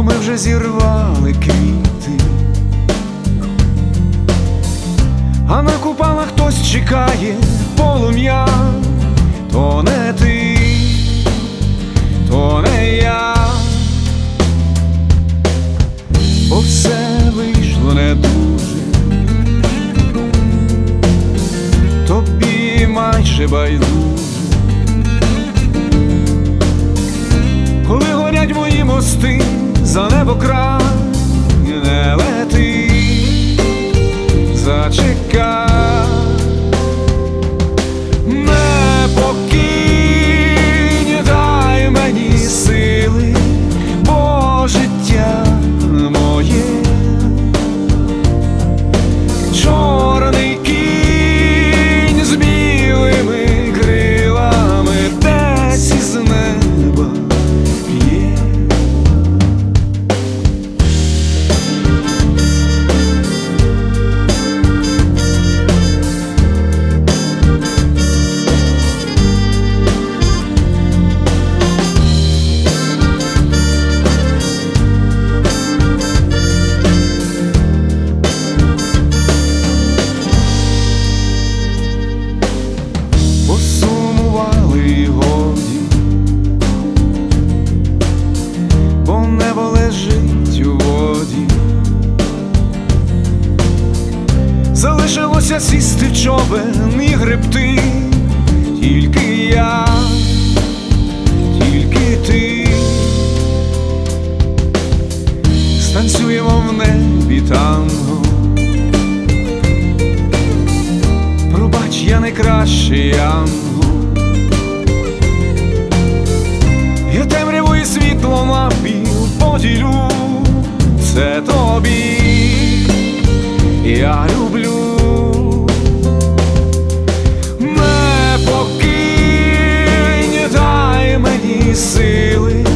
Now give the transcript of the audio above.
бо ми вже зірвали квіти, а на купалах хтось чекає полум'я. То не ти, то не я, бо все вийшло не дуже, тобі майже байдуже. Коли горять мої мости, за небо край не лети, зачекай. Не покинь, дай мені сили, бо життя моє чорний кінь з білими крилами десь із неба п'є. Посумували й годі, бо небо лежить у воді. Залишилося сісти в човен і гребти, тільки я, тільки ти. Станцюємо в небі танго. Пробач, я не кращий ангел, я темряву і світло напів поділю. Це тобі я люблю. Не покинь, дай мені сили,